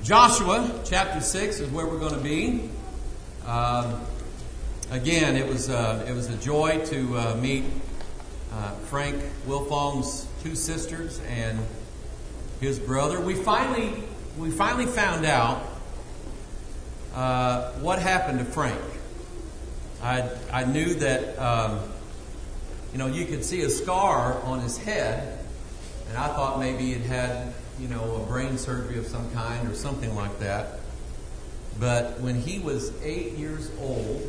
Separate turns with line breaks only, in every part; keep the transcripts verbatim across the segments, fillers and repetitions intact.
Joshua chapter six is where we're going to be. Um, again, it was uh, it was a joy to uh, meet uh, Frank Wilfong's two sisters and his brother. We finally we finally found out uh, what happened to Frank. I I knew that um, you know you could see a scar on his head, and I thought maybe it had. you know, a brain surgery of some kind or something like that. But when he was eight years old,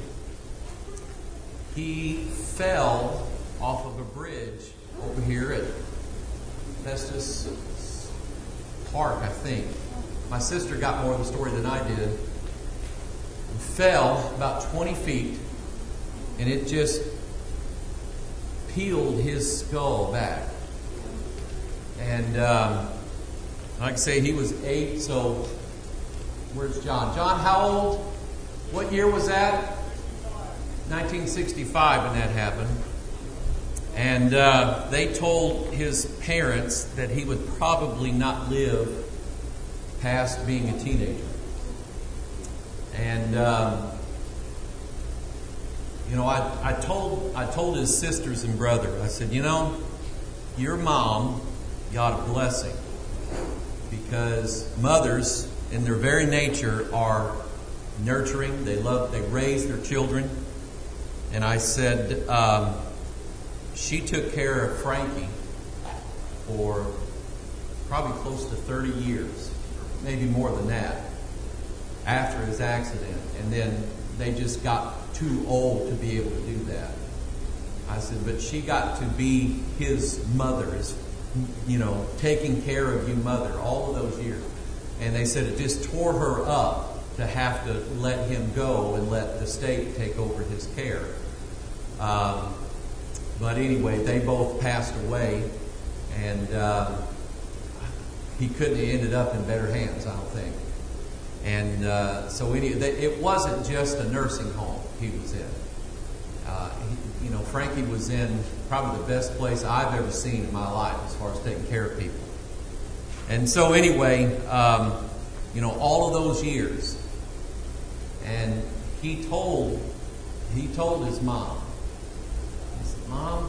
he fell off of a bridge over here at Festus Park, I think. My sister got more of the story than I did. He fell about twenty feet, and it just peeled his skull back. And, um, like I say, he was eight, so where's John? John, how old? What year was that? nineteen sixty-five when that happened. And uh, they told his parents that he would probably not live past being a teenager. And, um, you know, I, I told I told his sisters and brother, I said, you know, your mom got a blessing. Because mothers, in their very nature, are nurturing. They love, they raise their children. And I said, um, she took care of Frankie for probably close to thirty years, maybe more than that, after his accident. And then they just got too old to be able to do that. I said, but she got to be his mother, his you know, taking care of you mother all of those years. And they said it just tore her up to have to let him go and let the state take over his care. Um, but anyway, they both passed away, and uh, he couldn't have ended up in better hands, I don't think. And uh, so any, they, it wasn't just a nursing home he was in. Uh, he, you know, Frankie was in probably the best place I've ever seen in my life as far as taking care of people. And so anyway, um, you know, all of those years, and he told, he told his mom, he said, Mom,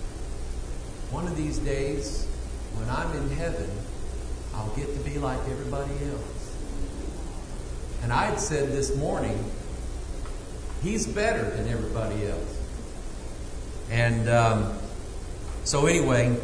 one of these days when I'm in heaven, I'll get to be like everybody else. And I had said this morning, he's better than everybody else. And um, so anyway,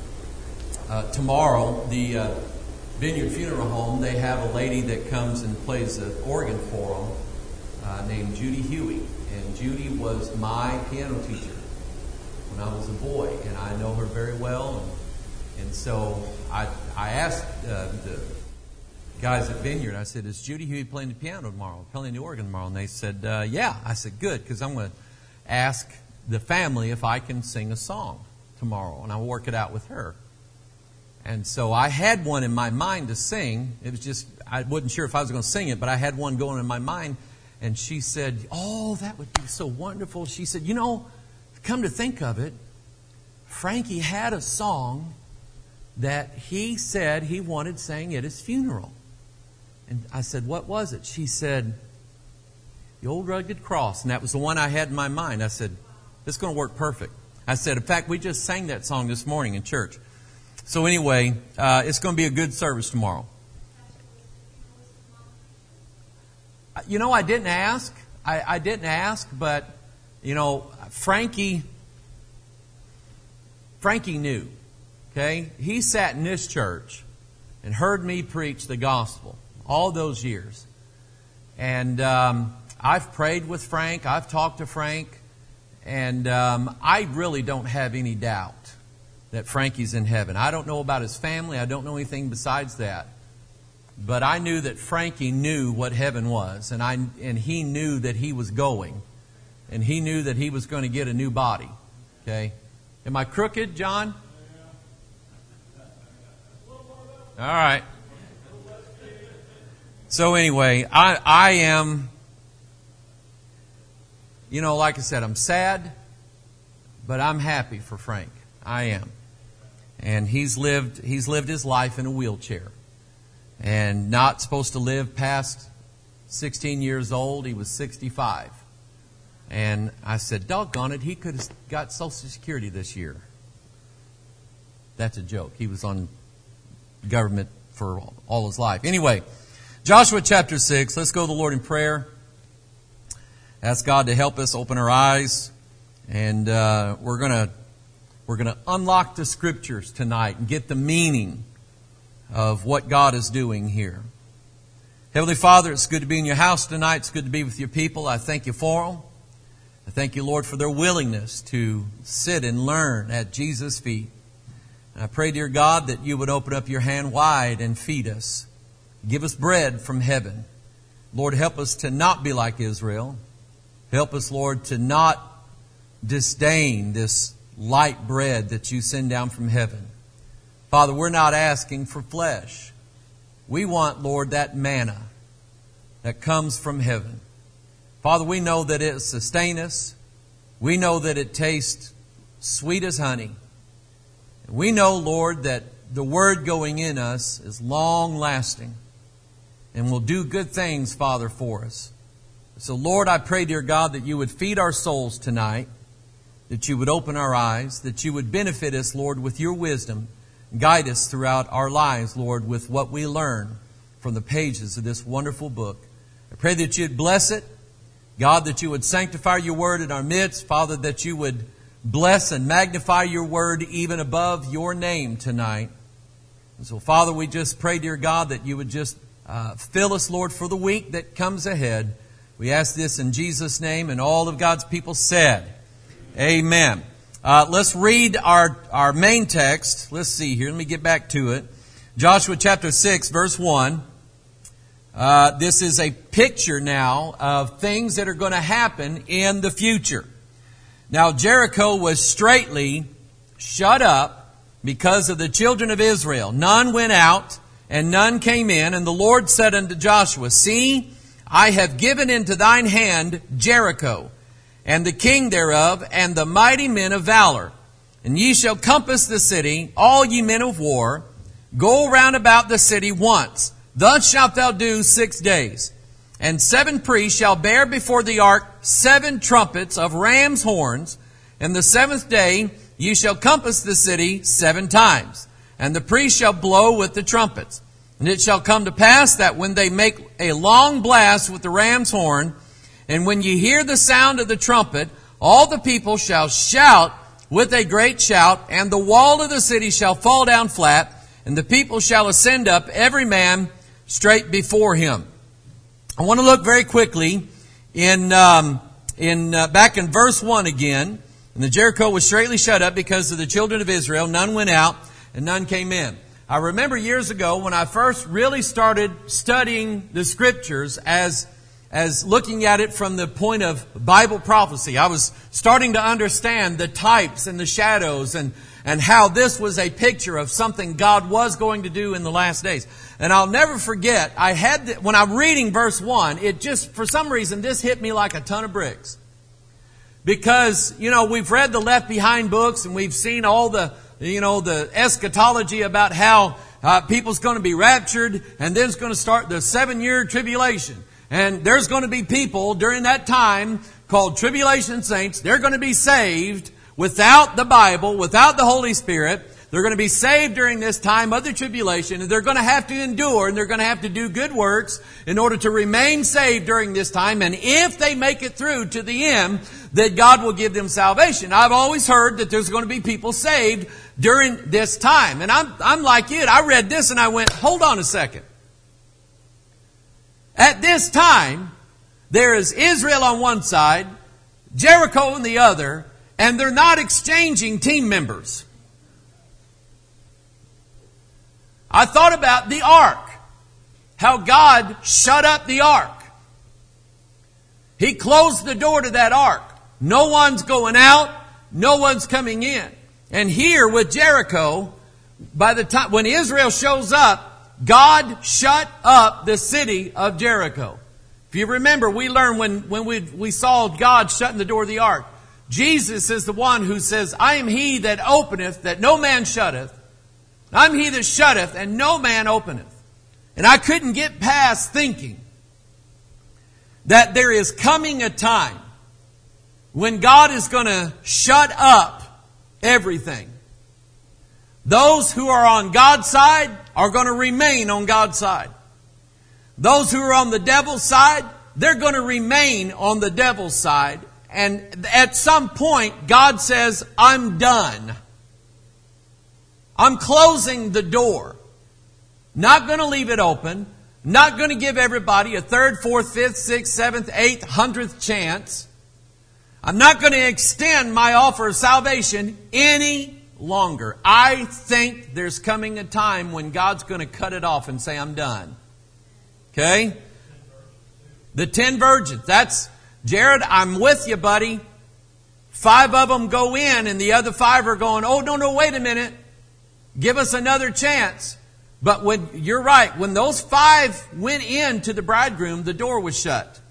uh, tomorrow, the uh, Vineyard Funeral Home, they have a lady that comes and plays the organ for them uh, named Judy Huey. And Judy was my piano teacher when I was a boy, and I know her very well. And, and so I, I asked uh, the guys at Vineyard, I said, is Judy Huey playing the piano tomorrow, playing the organ tomorrow? And they said, uh, yeah. I said, good, because I'm going to ask the family if I can sing a song tomorrow, and I'll work it out with her. And so I had one in my mind to sing. It was just, I wasn't sure if I was going to sing it, but I had one going in my mind. And she said, oh, that would be so wonderful. She said, you know, come to think of it, Frankie had a song that he said he wanted sang at his funeral. And I said, what was it? She said, The Old Rugged Cross. And that was the one I had in my mind. I said, it's going to work perfect. I said, in fact, we just sang that song this morning in church. So anyway, uh, it's going to be a good service tomorrow. You know, I didn't ask. I, I didn't ask, but, you know, Frankie, Frankie knew. Okay? He sat in this church and heard me preach the gospel all those years. And um, I've prayed with Frank. I've talked to Frank. And um, I really don't have any doubt that Frankie's in heaven. I don't know about his family. I don't know anything besides that. But I knew that Frankie knew what heaven was. And I and he knew that he was going. And he knew that he was going to get a new body. Okay? Am I crooked, John? All right. So anyway, I, I am... You know, like I said, I'm sad, but I'm happy for Frank. I am. And he's lived he's lived his life in a wheelchair. and not supposed to live past sixteen years old. He was sixty-five. And I said, doggone it, he could have got Social Security this year. That's a joke. He was on government for all his life. Anyway, Joshua chapter six. Let's go to the Lord in prayer. Ask God to help us open our eyes. And uh, we're going to we're going to unlock the Scriptures tonight and get the meaning of what God is doing here. Heavenly Father, it's good to be in your house tonight. It's good to be with your people. I thank you for them. I thank you, Lord, for their willingness to sit and learn at Jesus' feet. And I pray, dear God, that you would open up your hand wide and feed us. Give us bread from heaven. Lord, help us to not be like Israel. Help us, Lord, to not disdain this light bread that you send down from heaven. Father, we're not asking for flesh. We want, Lord, that manna that comes from heaven. Father, we know that it sustains us. We know that it tastes sweet as honey. We know, Lord, that the Word going in us is long-lasting and will do good things, Father, for us. So, Lord, I pray, dear God, that you would feed our souls tonight, that you would open our eyes, that you would benefit us, Lord, with your wisdom. Guide us throughout our lives, Lord, with what we learn from the pages of this wonderful book. I pray that you'd bless it. God, that you would sanctify your word in our midst. Father, that you would bless and magnify your word even above your name tonight. And so, Father, we just pray, dear God, that you would just uh, fill us, Lord, for the week that comes ahead. We ask this in Jesus' name, and all of God's people said, amen. Uh, let's read our, our main text. Let's see here. Let me get back to it. Joshua chapter six, verse one. Uh, this is a picture now of things that are going to happen in the future. Now, Jericho was straitly shut up because of the children of Israel. None went out and none came in. And the Lord said unto Joshua, See, I have given into thine hand Jericho, and the king thereof, and the mighty men of valor. And ye shall compass the city, all ye men of war. Go round about the city once. Thus shalt thou do six days. And seven priests shall bear before the ark seven trumpets of ram's horns. And the seventh day ye shall compass the city seven times. And the priests shall blow with the trumpets. And it shall come to pass that when they make a long blast with the ram's horn, and when ye hear the sound of the trumpet, all the people shall shout with a great shout, and the wall of the city shall fall down flat, and the people shall ascend up, every man straight before him. I want to look very quickly in um, in uh, back in verse one again. And the Jericho was straitly shut up because of the children of Israel. None went out and none came in. I remember years ago when I first really started studying the Scriptures as as looking at it from the point of Bible prophecy. I was starting to understand the types and the shadows and, and how this was a picture of something God was going to do in the last days. And I'll never forget, I had, the, when I'm reading verse one, it just, for some reason, this hit me like a ton of bricks. Because, you know, we've read the Left Behind books and we've seen all the, you know, the eschatology about how uh, people's going to be raptured and then it's going to start the seven-year tribulation. And there's going to be people during that time called tribulation saints. They're going to be saved without the Bible, without the Holy Spirit. They're going to be saved during this time of the tribulation. And they're going to have to endure and they're going to have to do good works in order to remain saved during this time. And if they make it through to the end, that God will give them salvation. I've always heard that there's going to be people saved during this time. And I'm, I'm like you. I read this and I went, hold on a second. At this time, there is Israel on one side, Jericho on the other, and they're not exchanging team members. I thought about the ark, how God shut up the ark. He closed the door to that ark. No one's going out, no one's coming in. And here with Jericho, by the time when Israel shows up, God shut up the city of Jericho. If you remember, we learned when, when we, we saw God shutting the door of the ark. Jesus is the one who says, I am he that openeth, that no man shutteth. I'm he that shutteth, and no man openeth. And I couldn't get past thinking that there is coming a time when God is going to shut up everything. Those who are on God's side are going to remain on God's side. Those who are on the devil's side, they're going to remain on the devil's side. And at some point, God says, I'm done. I'm closing the door. Not going to leave it open. Not going to give everybody a third, fourth, fifth, sixth, seventh, eighth, hundredth chance. I'm not going to extend my offer of salvation any longer. I think there's coming a time when God's going to cut it off and say, I'm done. Okay? The ten virgins. That's, Jared, I'm with you, buddy. Five of them go in and the other five are going, oh, no, no, wait a minute. Give us another chance. But when, you're right, when those five went in to the bridegroom, the door was shut.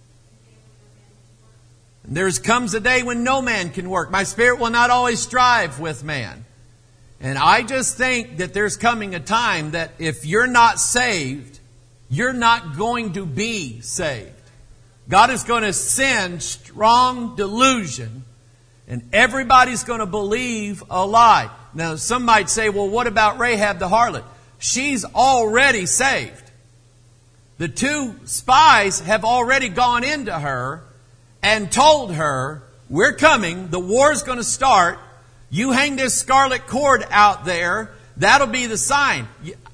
There comes a day when no man can work. My spirit will not always strive with man. And I just think that there's coming a time that if you're not saved, you're not going to be saved. God is going to send strong delusion and everybody's going to believe a lie. Now, some might say, well, what about Rahab the harlot? She's already saved. The two spies have already gone into her and told her, we're coming, the war's going to start. You hang this scarlet cord out there, that'll be the sign.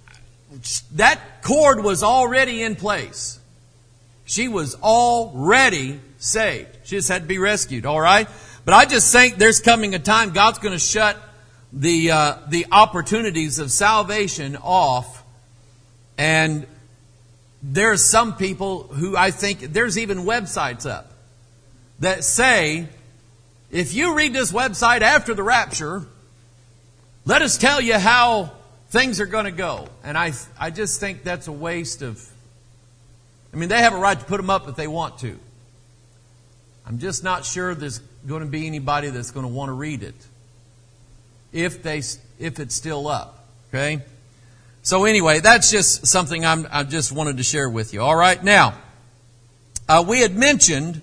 That cord was already in place. She was already saved. She just had to be rescued, all right? But I just think there's coming a time God's going to shut the uh, the opportunities of salvation off. And there's some people who I think, there's even websites up that say, if you read this website after the rapture, let us tell you how things are going to go. And I I just think that's a waste of, I mean, they have a right to put them up if they want to. I'm just not sure there's going to be anybody that's going to want to read it if they if it's still up. Okay? So anyway, that's just something I'm, I just wanted to share with you. All right? Now, uh, we had mentioned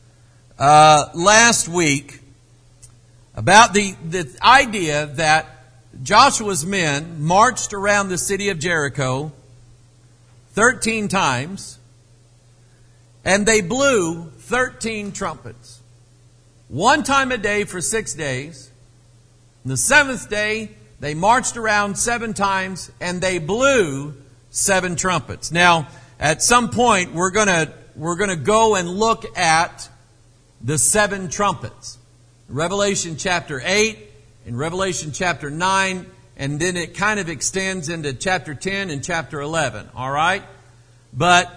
uh, last week about the, the idea that Joshua's men marched around the city of Jericho thirteen times, and they blew thirteen trumpets. One time a day for six days. The seventh day, they marched around seven times, and they blew seven trumpets. Now, at some point, we're gonna we're gonna go and look at the seven trumpets. Revelation chapter eight and Revelation chapter nine, and then it kind of extends into chapter ten and chapter eleven. All right? But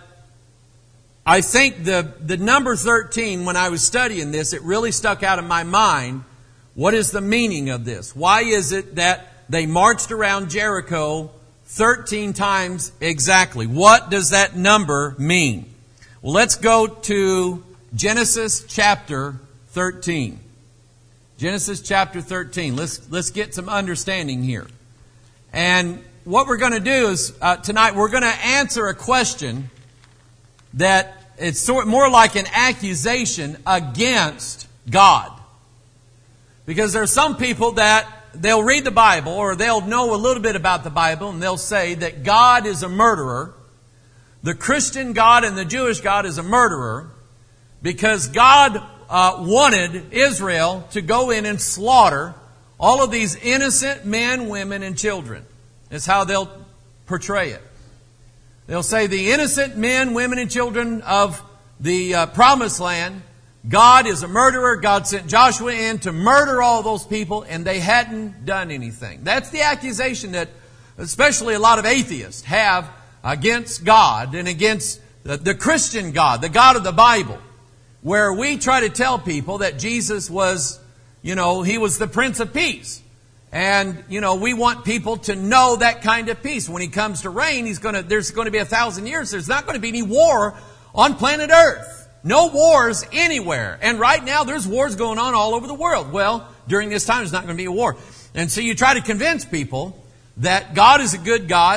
I think the, the number thirteen, when I was studying this, it really stuck out in my mind. What is the meaning of this? Why is it that they marched around Jericho thirteen times exactly? What does that number mean? Well, let's go to Genesis chapter thirteen. Genesis chapter thirteen. Let's, let's get some understanding here. And what we're going to do is, uh, tonight, we're going to answer a question that it's sort more like an accusation against God. Because there are some people that they'll read the Bible, or they'll know a little bit about the Bible, and they'll say that God is a murderer. The Christian God and the Jewish God is a murderer because God uh, wanted Israel to go in and slaughter all of these innocent men, women, and children. That's how they'll portray it. They'll say the innocent men, women, and children of the uh, promised land, God is a murderer. God sent Joshua in to murder all those people, and they hadn't done anything. That's the accusation that especially a lot of atheists have against God and against the, the Christian God, the God of the Bible, where we try to tell people that Jesus was, you know, He was the Prince of Peace. And, you know, we want people to know that kind of peace. When He comes to reign, He's going to, there's going to be a thousand years. There's not going to be any war on planet Earth. No wars anywhere. And right now there's wars going on all over the world. Well, during this time there's not going to be a war. And so you try to convince people that God is a good God, that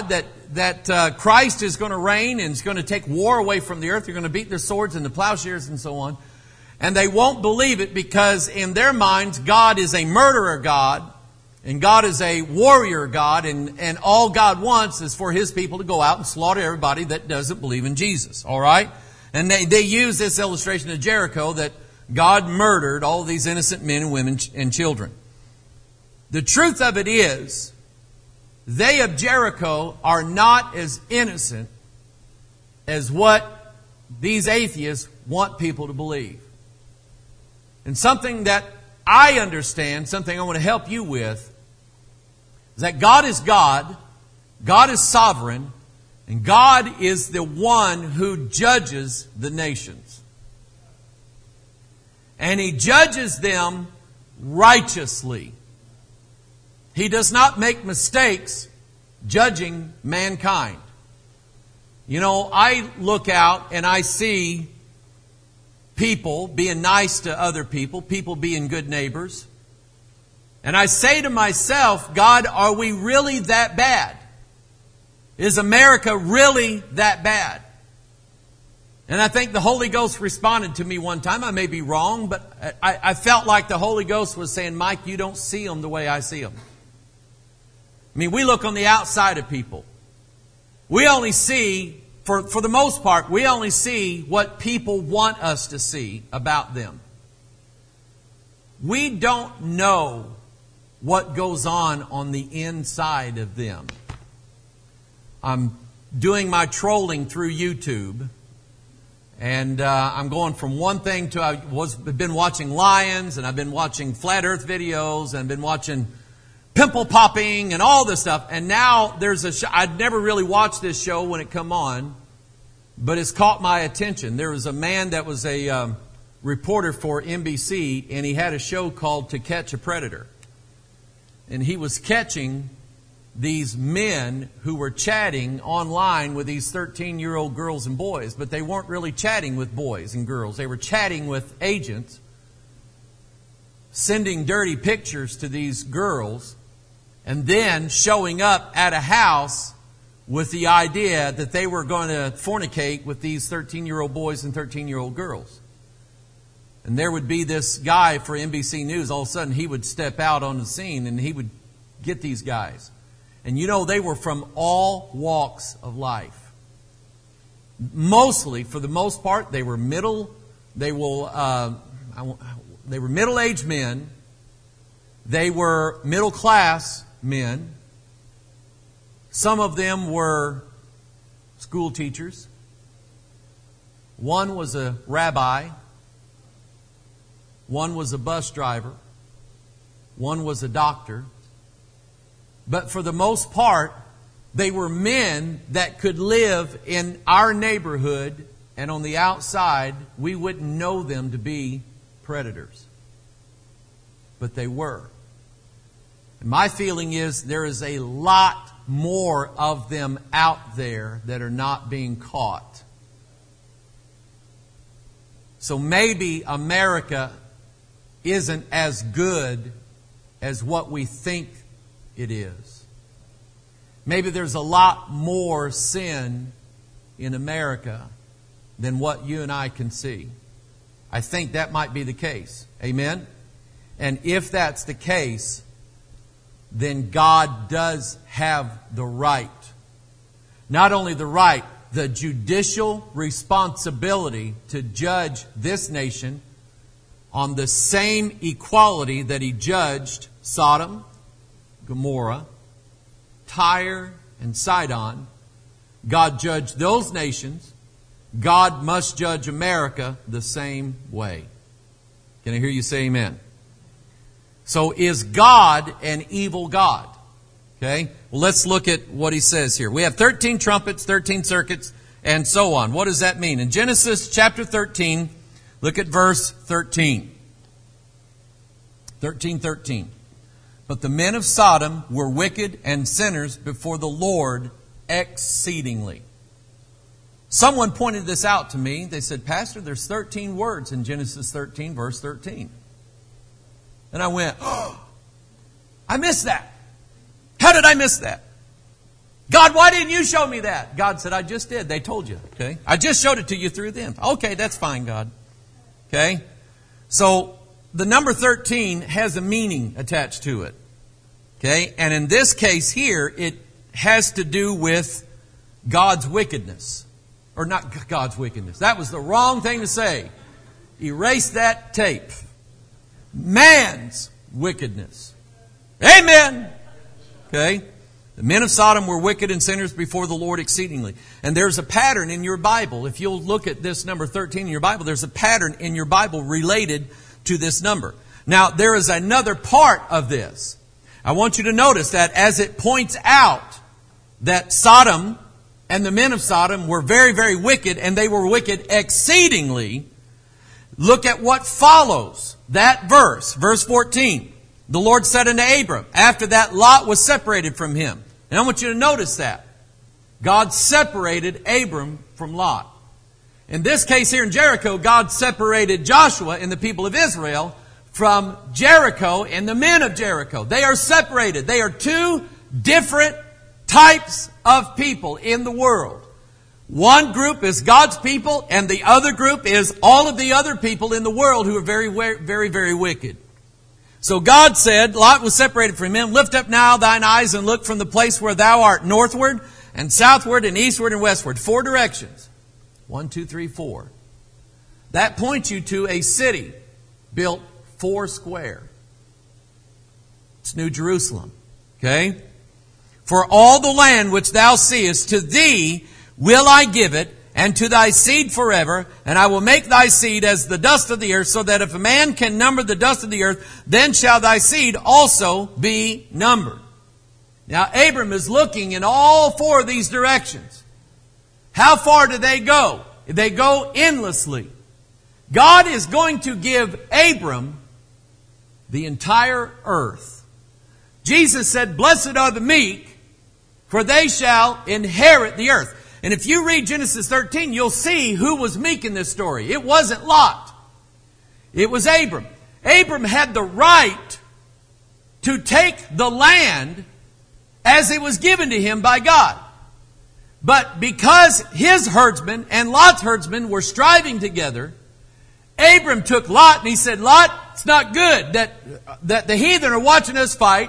that uh, Christ is going to reign and is going to take war away from the earth. They're going to beat their swords into plowshares and so on. And they won't believe it because in their minds, God is a murderer God and God is a warrior God. And, and all God wants is for His people to go out and slaughter everybody that doesn't believe in Jesus. All right? And they, they use this illustration of Jericho that God murdered all these innocent men and women and children. The truth of it is, they of Jericho are not as innocent as what these atheists want people to believe. And something that I understand, something I want to help you with, is that God is God, God is sovereign, and God is the one who judges the nations. And He judges them righteously. He does not make mistakes judging mankind. You know, I look out and I see people being nice to other people, people being good neighbors. And I say to myself, God, are we really that bad? Is America really that bad? And I think the Holy Ghost responded to me one time. I may be wrong, but I, I felt like the Holy Ghost was saying, Mike, you don't see them the way I see them. I mean, we look on the outside of people. We only see, for, for the most part, we only see what people want us to see about them. We don't know what goes on on the inside of them. I'm doing my trolling through YouTube. And uh, I'm going from one thing to, I was been watching lions, and I've been watching flat earth videos, and I've been watching pimple popping and all this stuff. And now there's a show, I'd never really watched this show when it come on, but it's caught my attention. There was a man that was a um, reporter for N B C, and he had a show called To Catch a Predator. And he was catching these men who were chatting online with these thirteen-year-old girls and boys. But they weren't really chatting with boys and girls. They were chatting with agents, sending dirty pictures to these girls, and then showing up at a house with the idea that they were going to fornicate with these thirteen-year-old boys and thirteen-year-old girls. And there would be this guy for N B C News. All of a sudden, he would step out on the scene, and he would get these guys. And you know, they were from all walks of life. Mostly, for the most part, they were middle, they will, uh, they were middle-aged men. They were middle-class men. Some of them were school teachers. One was a rabbi. One was a bus driver. One was a doctor. But for the most part, they were men that could live in our neighborhood, and on the outside, we wouldn't know them to be predators. But they were. And my feeling is there is a lot more of them out there that are not being caught. So maybe America isn't as good as what we think it is. Maybe there's a lot more sin in America than what you and I can see. I think that might be the case. Amen? And if that's the case, then God does have the right. Not only the right, the judicial responsibility to judge this nation on the same equality that He judged Sodom, Gomorrah, Tyre, and Sidon. God judged those nations. God must judge America the same way. Can I hear you say amen? So is God an evil God? Okay. Well, let's look at what He says here. We have thirteen trumpets, thirteen circuits, and so on. What does that mean? In Genesis chapter thirteen, look at verse thirteen. thirteen thirteen. But the men of Sodom were wicked and sinners before the Lord exceedingly. Someone pointed this out to me. They said, Pastor, there's thirteen words in Genesis thirteen, verse thirteen. And I went, oh, I missed that. How did I miss that? God, why didn't you show me that? God said, I just did. They told you. Okay. I just showed it to you through them. Okay, that's fine, God. Okay. So the number thirteen has a meaning attached to it. Okay. And in this case here, it has to do with God's wickedness. Or not God's wickedness. That was the wrong thing to say. Erase that tape. Man's wickedness. Amen. Okay. The men of Sodom were wicked and sinners before the Lord exceedingly. And there's a pattern in your Bible. If you'll look at this number thirteen in your Bible, there's a pattern in your Bible related to this number. Now, there is another part of this. I want you to notice that as it points out that Sodom and the men of Sodom were very, very wicked, and they were wicked exceedingly, look at what follows that verse. Verse fourteen. The Lord said unto Abram, after that Lot was separated from him. And I want you to notice that. God separated Abram from Lot. In this case here in Jericho, God separated Joshua and the people of Israel from Jericho and the men of Jericho. They are separated. They are two different types of people in the world. One group is God's people, and the other group is all of the other people in the world who are very, very, very wicked. So God said, Lot was separated from him. Lift up now thine eyes and look from the place where thou art northward and southward and eastward and westward. Four directions. One, two, three, four. That points you to a city built four square. It's New Jerusalem. Okay? For all the land which thou seest, to thee will I give it, and to thy seed forever, and I will make thy seed as the dust of the earth, so that if a man can number the dust of the earth, then shall thy seed also be numbered. Now, Abram is looking in all four of these directions. How far do they go? They go endlessly. God is going to give Abram the entire earth. Jesus said, blessed are the meek, for they shall inherit the earth. And if you read Genesis thirteen, you'll see who was meek in this story. It wasn't Lot. It was Abram. Abram had the right to take the land as it was given to him by God. But because his herdsmen and Lot's herdsmen were striving together, Abram took Lot and he said, Lot, it's not good that, that the heathen are watching us fight.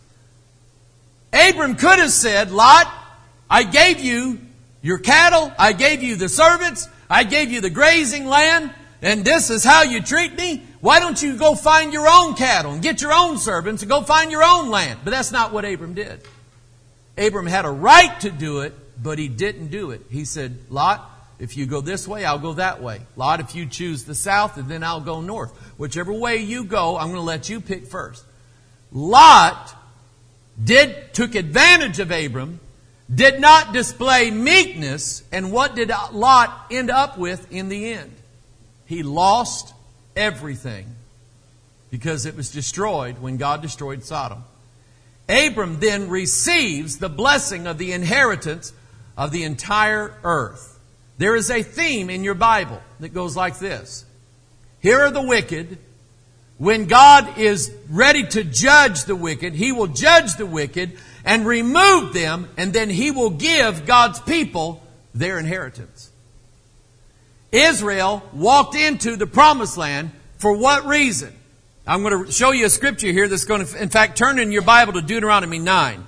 Abram could have said, Lot, I gave you your cattle, I gave you the servants, I gave you the grazing land, and this is how you treat me? Why don't you go find your own cattle and get your own servants and go find your own land? But that's not what Abram did. Abram had a right to do it, but he didn't do it. He said, Lot, if you go this way, I'll go that way. Lot, if you choose the south, and then I'll go north. Whichever way you go, I'm going to let you pick first. Lot did took advantage of Abram, did not display meekness, and what did Lot end up with in the end? He lost everything because it was destroyed when God destroyed Sodom. Abram then receives the blessing of the inheritance of the entire earth. There is a theme in your Bible that goes like this. Here are the wicked. When God is ready to judge the wicked, He will judge the wicked and remove them, and then He will give God's people their inheritance. Israel walked into the promised land for what reason? I'm going to show you a scripture here that's going to, in fact, turn in your Bible to Deuteronomy nine.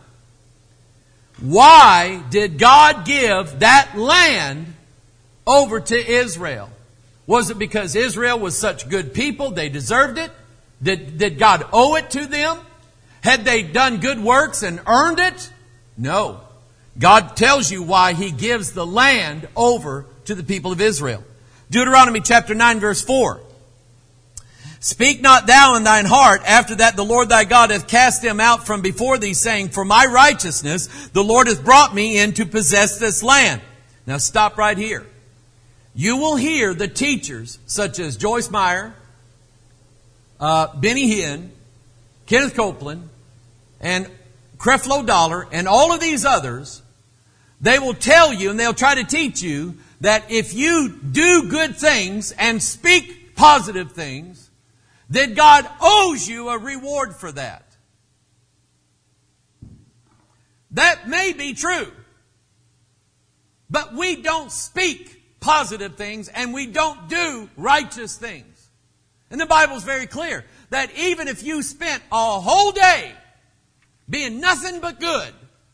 Why did God give that land over to Israel? Was it because Israel was such good people, they deserved it? Did, did God owe it to them? Had they done good works and earned it? No. God tells you why He gives the land over to the people of Israel. Deuteronomy chapter nine verse four. Speak not thou in thine heart after that the Lord thy God hath cast them out from before thee, saying, for my righteousness the Lord hath brought me in to possess this land. Now stop right here. You will hear the teachers such as Joyce Meyer, uh, Benny Hinn, Kenneth Copeland, and Creflo Dollar, and all of these others. They will tell you and they'll try to teach you that if you do good things and speak positive things, that God owes you a reward for that. That may be true. But we don't speak positive things and we don't do righteous things. And the Bible's very clear that even if you spent a whole day being nothing but good,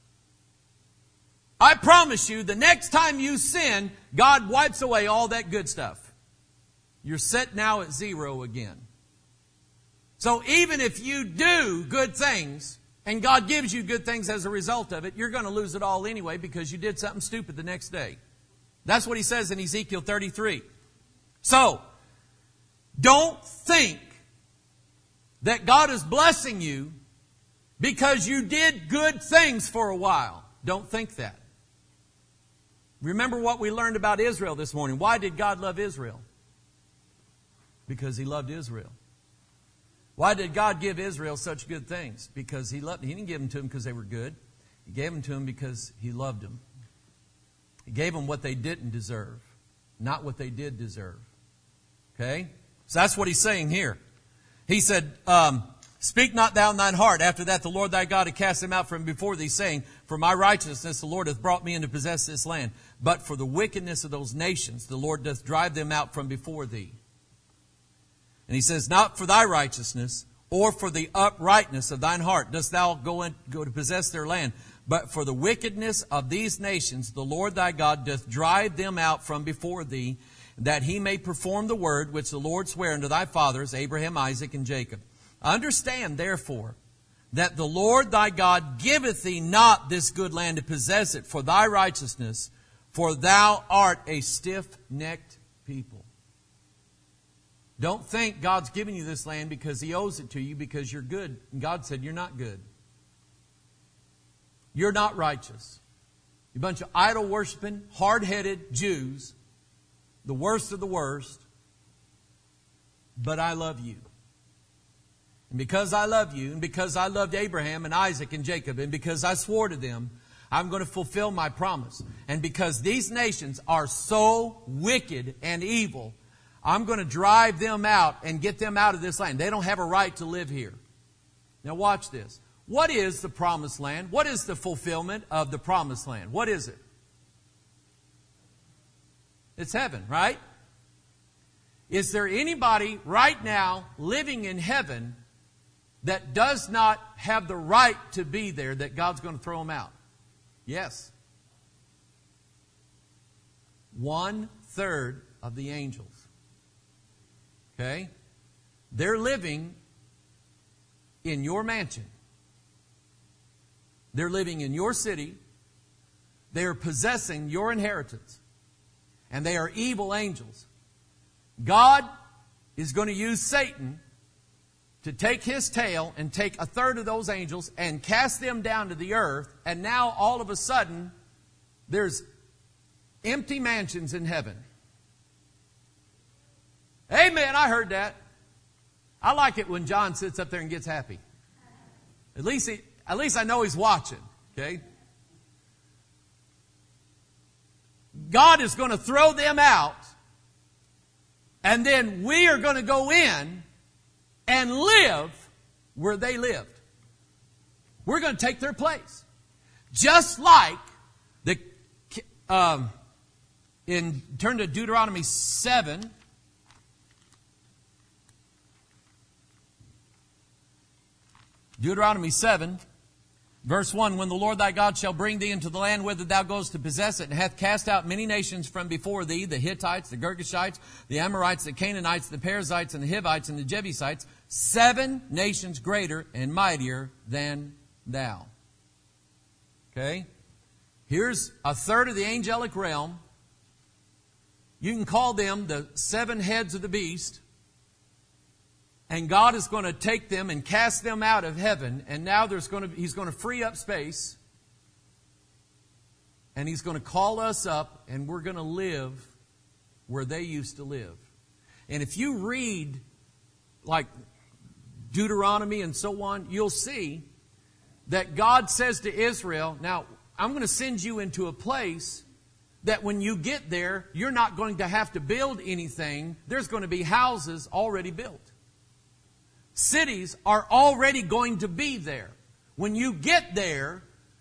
I promise you the next time you sin, God wipes away all that good stuff. You're set now at zero again. So even if you do good things, and God gives you good things as a result of it, you're going to lose it all anyway because you did something stupid the next day. That's what He says in Ezekiel thirty-three. So, don't think that God is blessing you because you did good things for a while. Don't think that. Remember what we learned about Israel this morning. Why did God love Israel? Because He loved Israel. Why did God give Israel such good things? Because He loved. He didn't give them to them because they were good. He gave them to them because He loved them. He gave them what they didn't deserve, not what they did deserve. Okay? So that's what He's saying here. He said, um, speak not thou in thine heart. After that the Lord thy God had cast them out from before thee, saying, for my righteousness the Lord hath brought me in to possess this land. But for the wickedness of those nations the Lord doth drive them out from before thee. And He says, not for thy righteousness or for the uprightness of thine heart dost thou go, in, go to possess their land, but for the wickedness of these nations the Lord thy God doth drive them out from before thee, that He may perform the word which the Lord sware unto thy fathers, Abraham, Isaac, and Jacob. Understand, therefore, that the Lord thy God giveth thee not this good land to possess it for thy righteousness, for thou art a stiff-necked people. Don't think God's giving you this land because He owes it to you because you're good. And God said you're not good. You're not righteous. You're a bunch of idol-worshiping, hard-headed Jews, the worst of the worst. But I love you. And because I love you, and because I loved Abraham and Isaac and Jacob, and because I swore to them, I'm going to fulfill my promise. And because these nations are so wicked and evil, I'm going to drive them out and get them out of this land. They don't have a right to live here. Now watch this. What is the promised land? What is the fulfillment of the promised land? What is it? It's heaven, right? Is there anybody right now living in heaven that does not have the right to be there, that God's going to throw them out? Yes. One third of the angels. Okay? They're living in your mansion. They're living in your city. They are possessing your inheritance. And they are evil angels. God is going to use Satan to take his tail and take a third of those angels and cast them down to the earth. And now all of a sudden, there's empty mansions in heaven. Amen, I heard that. I like it when John sits up there and gets happy. At least he, at least I know he's watching. Okay? God is going to throw them out, and then we are going to go in and live where they lived. We're going to take their place. Just like the um, in turn to Deuteronomy seven. Deuteronomy seven, verse one, when the Lord thy God shall bring thee into the land whither thou goest to possess it, and hath cast out many nations from before thee, the Hittites, the Girgashites, the Amorites, the Canaanites, the Perizzites, and the Hivites, and the Jebusites, seven nations greater and mightier than thou. Okay? Here's a third of the angelic realm. You can call them the seven heads of the beast. And God is going to take them and cast them out of heaven. And now there's going to, He's going to free up space. And He's going to call us up. And we're going to live where they used to live. And if you read like Deuteronomy and so on, you'll see that God says to Israel, now I'm going to send you into a place that when you get there, you're not going to have to build anything. There's going to be houses already built. Cities are already going to be there. When you get there,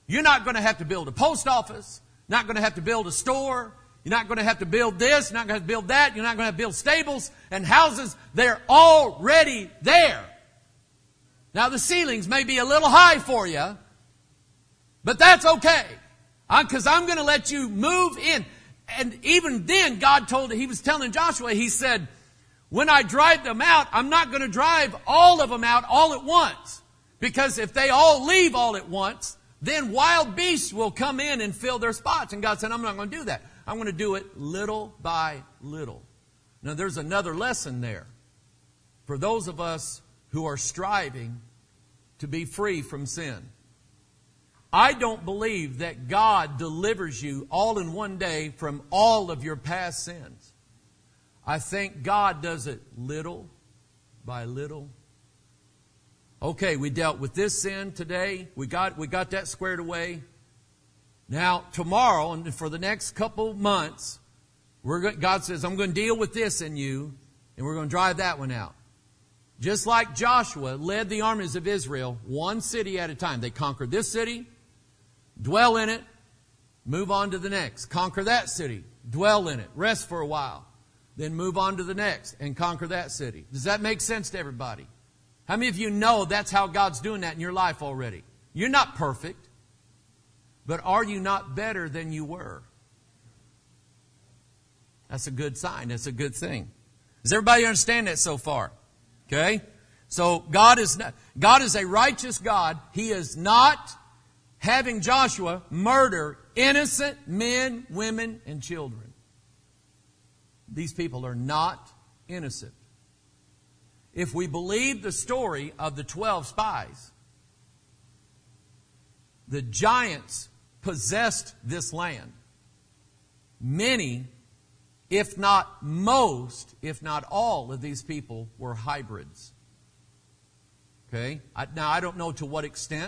You're not going to have to build a post office. Not going to have to build a store. You're not going to have to build this. You're not going to have to build that. You're not going to have to build stables and houses. They're already there. Now the ceilings may be a little high for you, but that's okay. Because I'm going to let you move in. And even then, God told, He was telling Joshua, He said, when I drive them out, I'm not going to drive all of them out all at once. Because if they all leave all at once, then wild beasts will come in and fill their spots. And God said, I'm not going to do that. I'm going to do it little by little. Now there's another lesson there. For those of us who are striving to be free from sin. I don't believe that God delivers you all in one day from all of your past sins. I think God does it little by little. Okay, we dealt with this sin today. We got, we got that squared away. Now, tomorrow and for the next couple months, we're going, God says, I'm going to deal with this in you, and we're going to drive that one out. Just like Joshua led the armies of Israel one city at a time. They conquered this city, dwell in it, move on to the next. Conquer that city, dwell in it, rest for a while. Then move on to the next and conquer that city. Does that make sense to everybody? How many of you know that's how God's doing that in your life already? You're not perfect, but are you not better than you were? That's a good sign. That's a good thing. Does everybody understand that so far? Okay? So God is not, God is a righteous God. He is not having Joshua murder innocent men, women, and children. These people are not innocent. If we believe the story of the twelve spies, the giants possessed this land. Many, if not most, if not all of these people were hybrids. Okay? I, now, I don't know to what extent.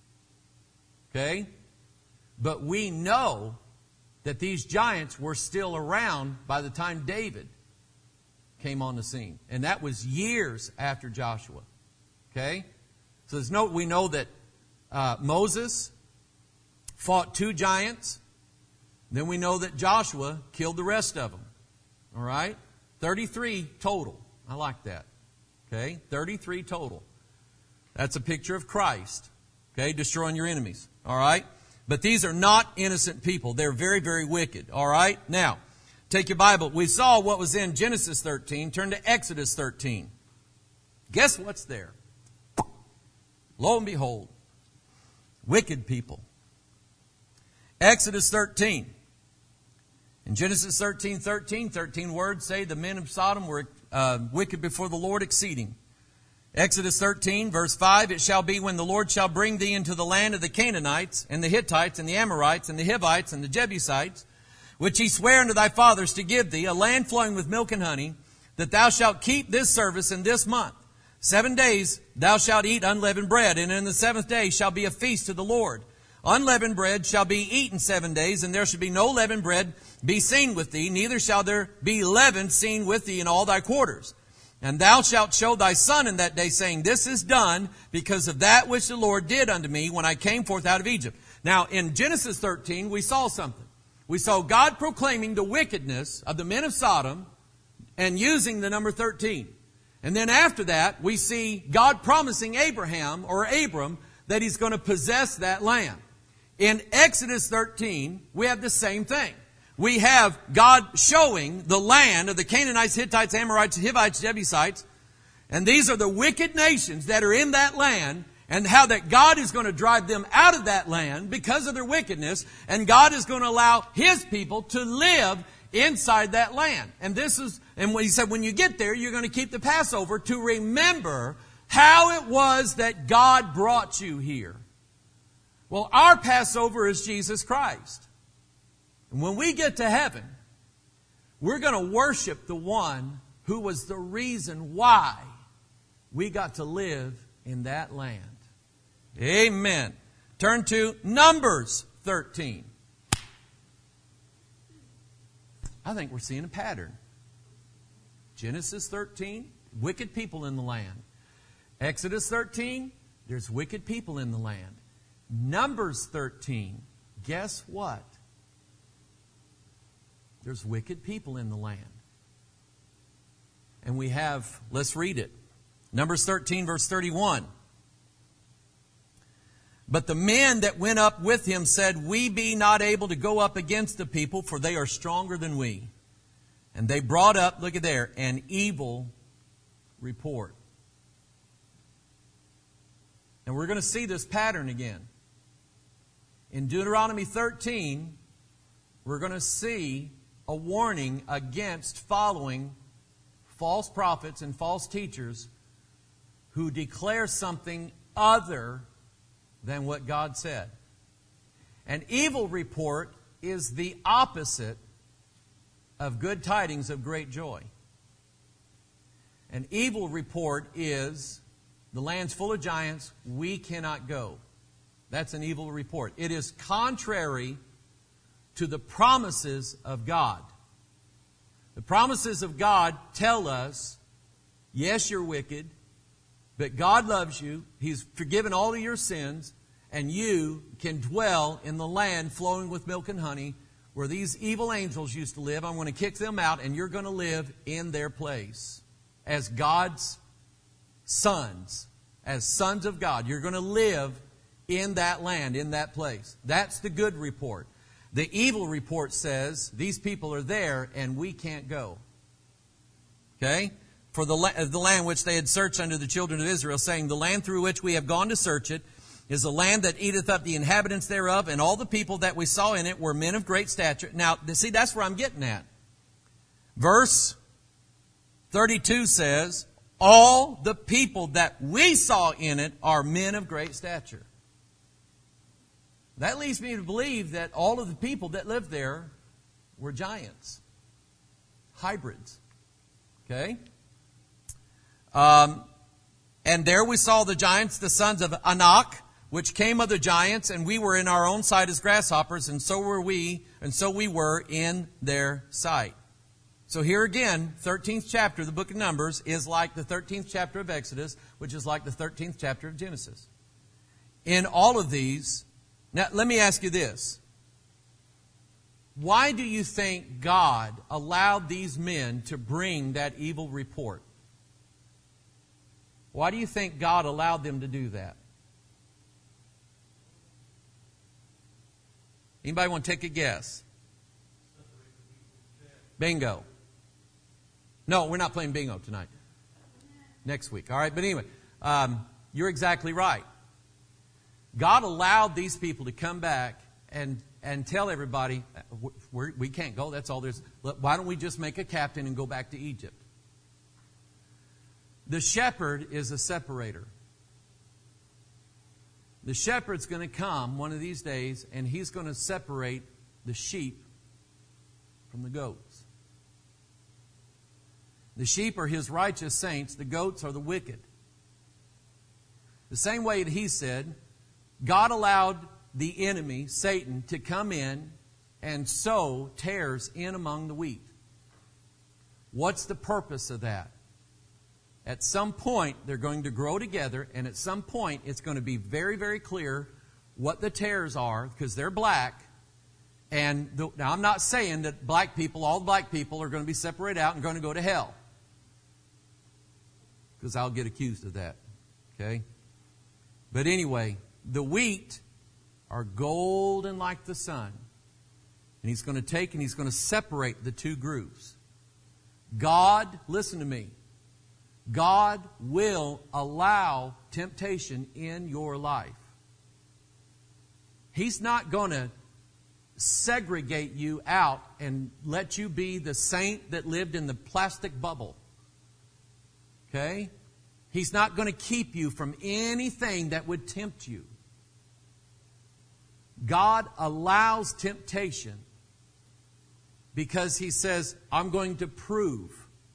Okay? But we know that these giants were still around by the time David came on the scene. And that was years after Joshua. Okay? So there's no, we know that uh, Moses fought two giants. Then we know that Joshua killed the rest of them. All right? thirty-three total. I like that. Okay? thirty-three total. That's a picture of Christ. Okay? Destroying your enemies. All right? But these are not innocent people. They're very, very wicked. All right? Now, take your Bible. We saw what was in Genesis thirteen. Turn to Exodus thirteen. Guess what's there? Lo and behold, wicked people. Exodus thirteen. In Genesis thirteen, thirteen, thirteen words say the men of Sodom were uh, wicked before the Lord exceeding. Exodus thirteen, verse five, it shall be when the Lord shall bring thee into the land of the Canaanites, and the Hittites, and the Amorites, and the Hivites, and the Jebusites, which he sware unto thy fathers to give thee, a land flowing with milk and honey, that thou shalt keep this service in this month. Seven days thou shalt eat unleavened bread, and in the seventh day shall be a feast to the Lord. Unleavened bread shall be eaten seven days, and there shall be no leavened bread be seen with thee, neither shall there be leaven seen with thee in all thy quarters. And thou shalt show thy son in that day, saying, this is done because of that which the Lord did unto me when I came forth out of Egypt. Now, in Genesis thirteen, we saw something. We saw God proclaiming the wickedness of the men of Sodom and using the number thirteen. And then after that, we see God promising Abraham, or Abram, that he's going to possess that land. In Exodus thirteen, we have the same thing. We have God showing the land of the Canaanites, Hittites, Amorites, Hivites, Jebusites. And these are the wicked nations that are in that land. And how that God is going to drive them out of that land because of their wickedness. And God is going to allow His people to live inside that land. And this is, and when He said, when you get there, you're going to keep the Passover to remember how it was that God brought you here. Well, our Passover is Jesus Christ. And when we get to heaven, we're going to worship the one who was the reason why we got to live in that land. Amen. Turn to Numbers thirteen. I think we're seeing a pattern. Genesis thirteen, wicked people in the land. Exodus thirteen, there's wicked people in the land. Numbers thirteen. Guess what? There's wicked people in the land. And we have, let's read it. Numbers thirteen, verse thirty-one. But the men that went up with him said, We be not able to go up against the people, for they are stronger than we. And they brought up, look at there, an evil report. And we're going to see this pattern again. In Deuteronomy thirteen, we're going to see a warning against following false prophets and false teachers who declare something other than what God said. An evil report is the opposite of good tidings of great joy. An evil report is, the land's full of giants, we cannot go. That's an evil report. It is contrary to the promises of God. The promises of God tell us, yes, you're wicked, but God loves you. He's forgiven all of your sins, and you can dwell in the land flowing with milk and honey where these evil angels used to live. I'm going to kick them out, and you're going to live in their place as God's sons, as sons of God. You're going to live in that land, in that place. That's the good report. The evil report says, these people are there and we can't go. Okay? For the, la- the land which they had searched unto the children of Israel, saying, The land through which we have gone to search it is a land that eateth up the inhabitants thereof, and all the people that we saw in it were men of great stature. Now, see, that's where I'm getting at. Verse thirty-two says, all the people that we saw in it are men of great stature. That leads me to believe that all of the people that lived there were giants, hybrids. Okay? Um, and there we saw the giants, the sons of Anak, which came of the giants, and we were in our own sight as grasshoppers, and so were we, and so we were in their sight. So here again, thirteenth chapter of the book of Numbers is like the thirteenth chapter of Exodus, which is like the thirteenth chapter of Genesis. In all of these, now let me ask you this. Why do you think God allowed these men to bring that evil report? Why do you think God allowed them to do that? Anybody want to take a guess? Bingo. No, we're not playing bingo tonight. Next week. All right, but anyway, um, you're exactly right. God allowed these people to come back and, and tell everybody, we're, we can't go, that's all there's. Why don't we just make a captain and go back to Egypt? The shepherd is a separator. The shepherd's going to come one of these days, and he's going to separate the sheep from the goats. The sheep are his righteous saints. The goats are the wicked. The same way that he said, God allowed the enemy, Satan, to come in and sow tares in among the wheat. What's the purpose of that? At some point, they're going to grow together, and at some point, it's going to be very, very clear what the tares are, because they're black. And the, now, I'm not saying that black people, all black people, are going to be separated out and going to go to hell, because I'll get accused of that. Okay? But anyway, the wheat are golden like the sun. And he's going to take and he's going to separate the two groups. God, listen to me, God will allow temptation in your life. He's not going to segregate you out and let you be the saint that lived in the plastic bubble. Okay? He's not going to keep you from anything that would tempt you. God allows temptation because He says, I'm going to prove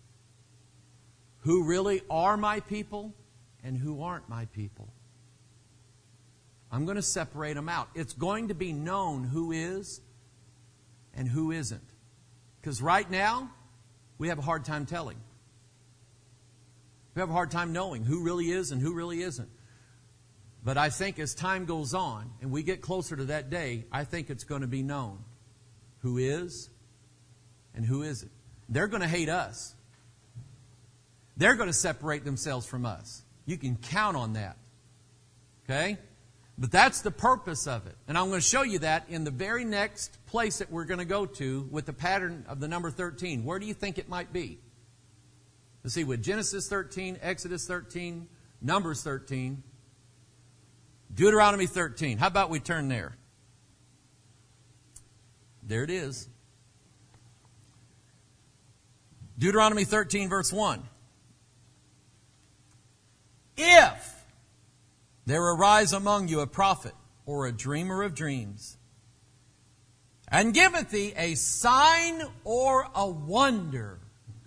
who really are my people and who aren't my people. I'm going to separate them out. It's going to be known who is and who isn't. Because right now, we have a hard time telling. We have a hard time knowing who really is and who really isn't. But I think as time goes on and we get closer to that day, I think it's going to be known who is and who isn't. They're going to hate us. They're going to separate themselves from us. You can count on that. Okay? But that's the purpose of it. And I'm going to show you that in the very next place that we're going to go to with the pattern of the number thirteen. Where do you think it might be? Let's see, with Genesis thirteen, Exodus thirteen, Numbers thirteen, Deuteronomy thirteen. How about we turn there? There it is. Deuteronomy thirteen, verse one. If there arise among you a prophet or a dreamer of dreams, and giveth thee a sign or a wonder.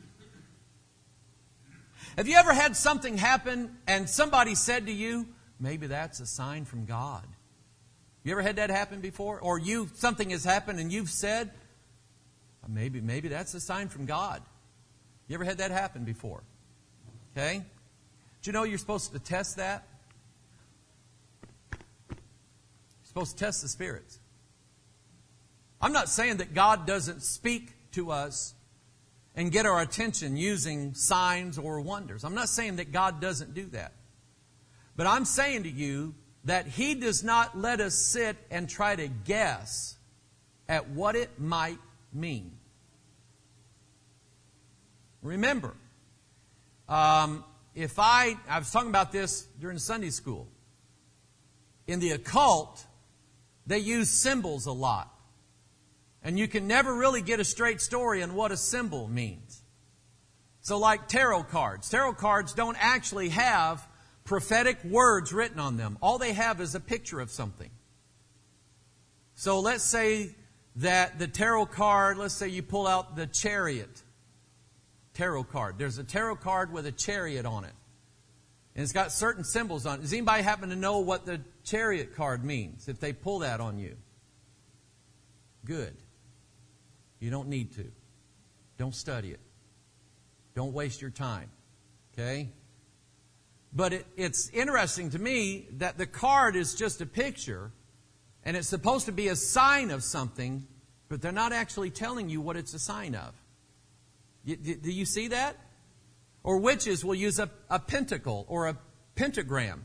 Have you ever had something happen and somebody said to you, maybe that's a sign from God? You ever had that happen before? Or you something has happened and you've said, maybe maybe that's a sign from God. You ever had that happen before? Okay? Do you know you're supposed to test that? You're supposed to test the spirits. I'm not saying that God doesn't speak to us and get our attention using signs or wonders. I'm not saying that God doesn't do that. But I'm saying to you that He does not let us sit and try to guess at what it might mean. Remember, um, if I, I was talking about this during Sunday school. In the occult, they use symbols a lot. And you can never really get a straight story on what a symbol means. So like tarot cards. Tarot cards don't actually have prophetic words written on them. All they have is a picture of something. So let's say that the tarot card, let's say you pull out the Chariot tarot card. There's a tarot card with a chariot on it. And it's got certain symbols on it. Does anybody happen to know what the Chariot card means if they pull that on you? Good. You don't need to. Don't study it. Don't waste your time. Okay? But it, it's interesting to me that the card is just a picture and it's supposed to be a sign of something, but they're not actually telling you what it's a sign of. You, do you see that? Or witches will use a, a pentacle or a pentagram.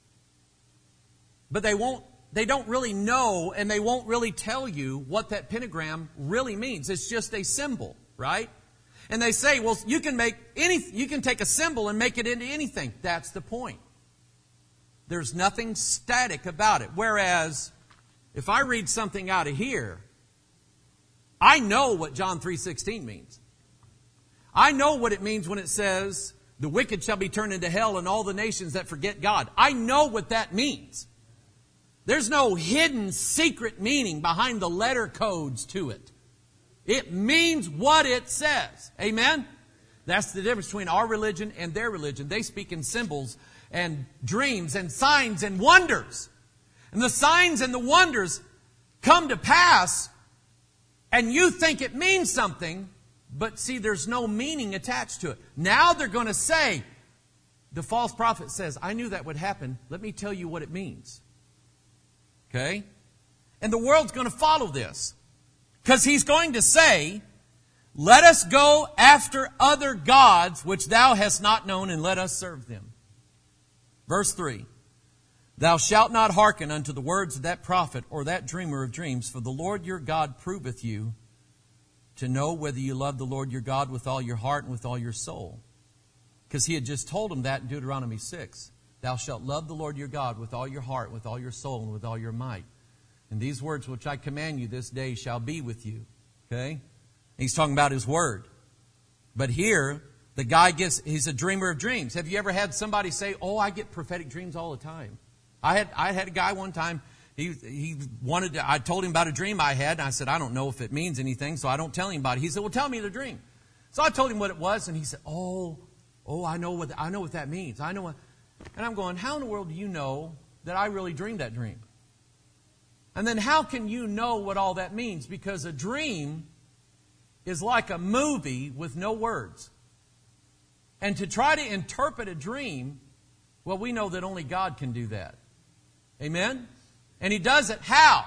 But they won't They don't really know, and they won't really tell you what that pentagram really means. It's just a symbol, right? And they say, well, you can make any, you can take a symbol and make it into anything. That's the point. There's nothing static about it. Whereas, if I read something out of here, I know what John three sixteen means. I know what it means when it says, the wicked shall be turned into hell and all the nations that forget God. I know what that means. There's no hidden secret meaning behind the letter codes to it. It means what it says. Amen? That's the difference between our religion and their religion. They speak in symbols and dreams and signs and wonders. And the signs and the wonders come to pass and you think it means something, but see, there's no meaning attached to it. Now they're going to say, the false prophet says, I knew that would happen. Let me tell you what it means. Okay? And the world's going to follow this. Because he's going to say, let us go after other gods which thou hast not known, and let us serve them. Verse three. Thou shalt not hearken unto the words of that prophet or that dreamer of dreams, for the Lord your God proveth you to know whether you love the Lord your God with all your heart and with all your soul. Because he had just told them that in Deuteronomy six. Thou shalt love the Lord your God with all your heart, with all your soul, and with all your might. And these words which I command you this day shall be with you. Okay? He's talking about His Word. But here, the guy gets, he's a dreamer of dreams. Have you ever had somebody say, oh, I get prophetic dreams all the time? I had I had a guy one time, he he wanted to, I told him about a dream I had, and I said, I don't know if it means anything, so I don't tell him about it. He said, well, tell me the dream. So I told him what it was, and he said, oh, oh, I know what I know what that means. I know what. And I'm going, how in the world do you know that I really dreamed that dream? And then how can you know what all that means? Because a dream is like a movie with no words. And to try to interpret a dream, well, we know that only God can do that. Amen? And He does it how?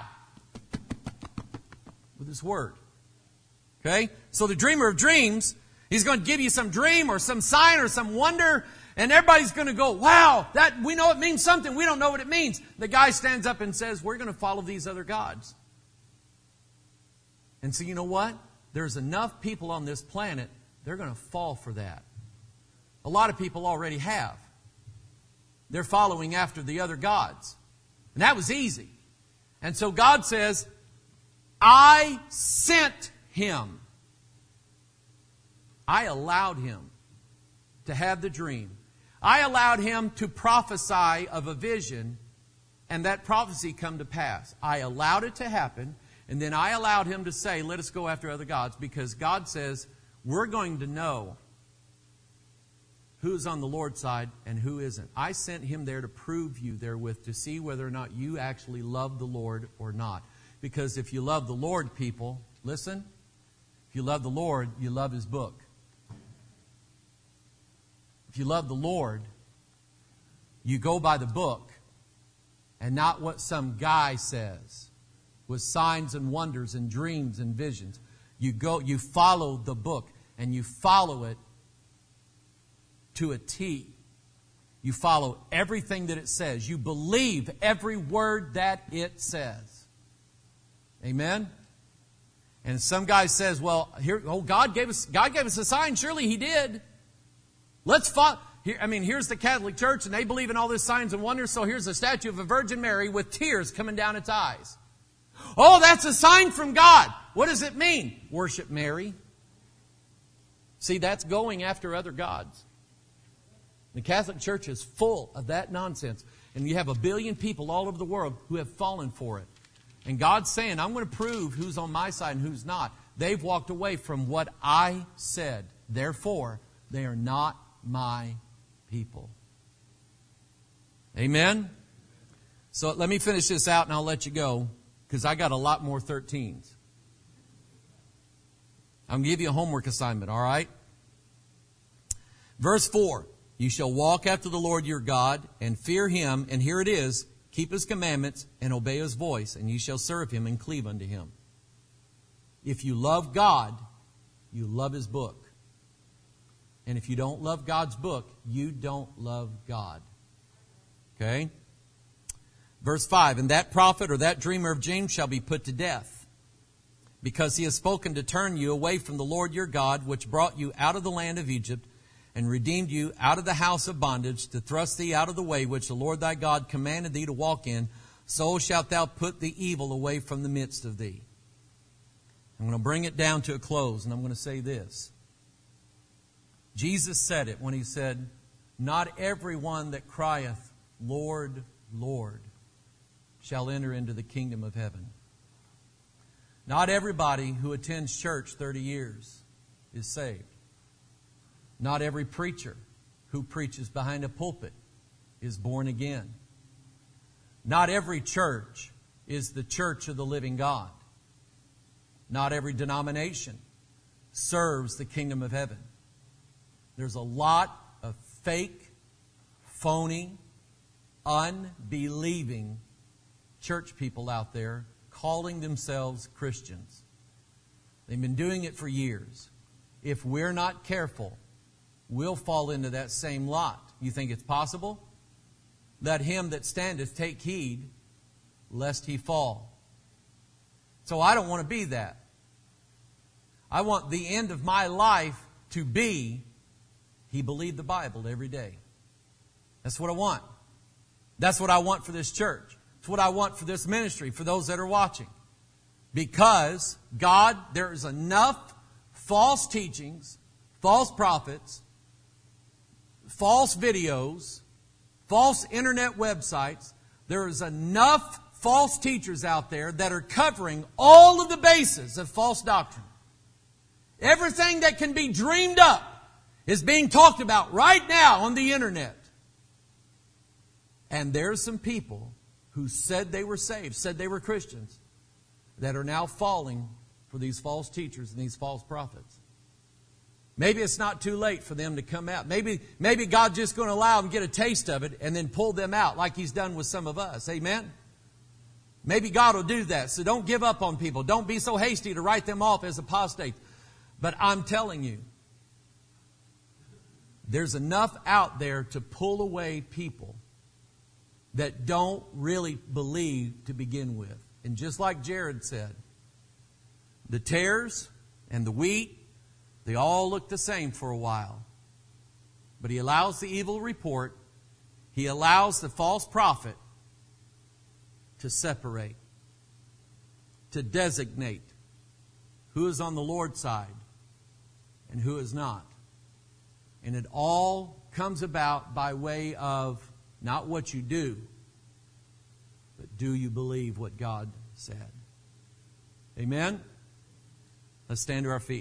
With His Word. Okay? So the dreamer of dreams, he's going to give you some dream or some sign or some wonder, and everybody's going to go, wow, that we know it means something. We don't know what it means. The guy stands up and says, we're going to follow these other gods. And so you know what? There's enough people on this planet, they're going to fall for that. A lot of people already have. They're following after the other gods. And that was easy. And so God says, I sent him. I allowed him to have the dream. I allowed him to prophesy of a vision, and that prophecy come to pass. I allowed it to happen, and then I allowed him to say, let us go after other gods, because God says, we're going to know who's on the Lord's side and who isn't. I sent him there to prove you therewith, to see whether or not you actually love the Lord or not. Because if you love the Lord, people, listen, if you love the Lord, you love His book. If you love the Lord, you go by the book and not what some guy says with signs and wonders and dreams and visions. You go, you follow the book, and you follow it to a T. You follow everything that it says. You believe every word that it says. Amen? And some guy says, well, here, oh, God gave us, God gave us a sign. Surely He did. Let's follow. Here, I mean, here's the Catholic Church, and they believe in all these signs and wonders. So here's a statue of a Virgin Mary with tears coming down its eyes. Oh, that's a sign from God. What does it mean? Worship Mary. See, that's going after other gods. The Catholic Church is full of that nonsense. And you have a billion people all over the world who have fallen for it. And God's saying, I'm going to prove who's on my side and who's not. They've walked away from what I said. Therefore, they are not my people. Amen? So let me finish this out and I'll let you go, because I got a lot more thirteens. I'm going to give you a homework assignment, all right? Verse four. You shall walk after the Lord your God and fear Him. And here it is. Keep His commandments and obey His voice. And you shall serve Him and cleave unto Him. If you love God, you love His book. And if you don't love God's book, you don't love God. Okay? Verse five. And that prophet or that dreamer of dreams shall be put to death, because he has spoken to turn you away from the Lord your God, which brought you out of the land of Egypt, and redeemed you out of the house of bondage, to thrust thee out of the way which the Lord thy God commanded thee to walk in. So shalt thou put the evil away from the midst of thee. I'm going to bring it down to a close, and I'm going to say this. Jesus said it when He said, not everyone that crieth, Lord, Lord, shall enter into the kingdom of heaven. Not everybody who attends church thirty years is saved. Not every preacher who preaches behind a pulpit is born again. Not every church is the church of the living God. Not every denomination serves the kingdom of heaven. There's a lot of fake, phony, unbelieving church people out there calling themselves Christians. They've been doing it for years. If we're not careful, we'll fall into that same lot. You think it's possible? Let him that standeth take heed, lest he fall. So I don't want to be that. I want the end of my life to be, he believed the Bible every day. That's what I want. That's what I want for this church. It's what I want for this ministry, for those that are watching. Because God, there is enough false teachings, false prophets, false videos, false internet websites. There is enough false teachers out there that are covering all of the bases of false doctrine. Everything that can be dreamed up is being talked about right now on the internet. And there's some people who said they were saved, said they were Christians, that are now falling for these false teachers and these false prophets. Maybe it's not too late for them to come out. Maybe, maybe God's just going to allow them to get a taste of it and then pull them out like He's done with some of us. Amen? Maybe God will do that. So don't give up on people. Don't be so hasty to write them off as apostate. But I'm telling you, there's enough out there to pull away people that don't really believe to begin with. And just like Jared said, the tares and the wheat, they all look the same for a while. But He allows the evil report. He allows the false prophet to separate, to designate who is on the Lord's side and who is not. And it all comes about by way of not what you do, but do you believe what God said? Amen? Let's stand to our feet.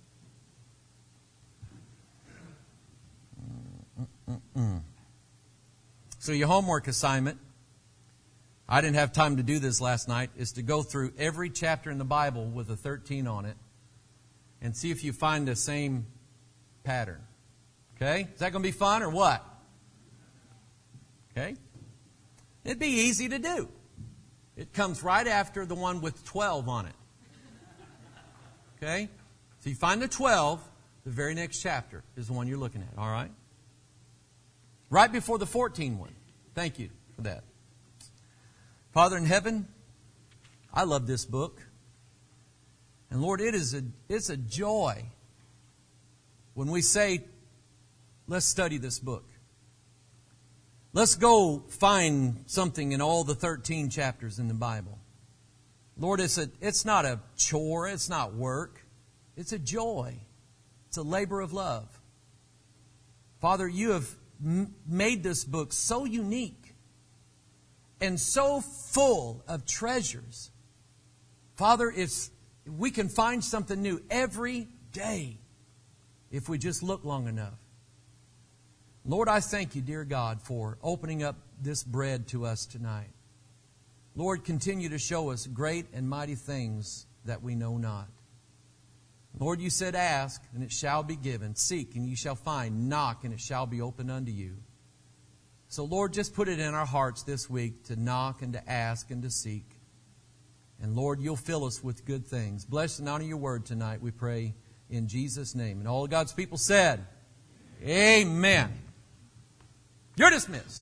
Mm-mm. So your homework assignment, I didn't have time to do this last night, is to go through every chapter in the Bible with a thirteen on it and see if you find the same pattern. Okay? Is that going to be fun or what? Okay? It'd be easy to do. It comes right after the one with twelve on it. Okay? So you find the twelve, the very next chapter is the one you're looking at. All right? Right before the fourteen one. Thank you for that. Father in heaven, I love this book. And Lord, it is a, it's a joy when we say, let's study this book. Let's go find something in all the thirteen chapters in the Bible. Lord, it's a, it's not a chore. It's not work. It's a joy. It's a labor of love. Father, you have m- made this book so unique and so full of treasures. Father, if we can find something new every day if we just look long enough. Lord, I thank you, dear God, for opening up this bread to us tonight. Lord, continue to show us great and mighty things that we know not. Lord, you said, ask, and it shall be given. Seek, and you shall find. Knock, and it shall be opened unto you. So, Lord, just put it in our hearts this week to knock and to ask and to seek. And, Lord, you'll fill us with good things. Bless and honor your word tonight, we pray in Jesus' name. And all of God's people said, Amen. You're dismissed.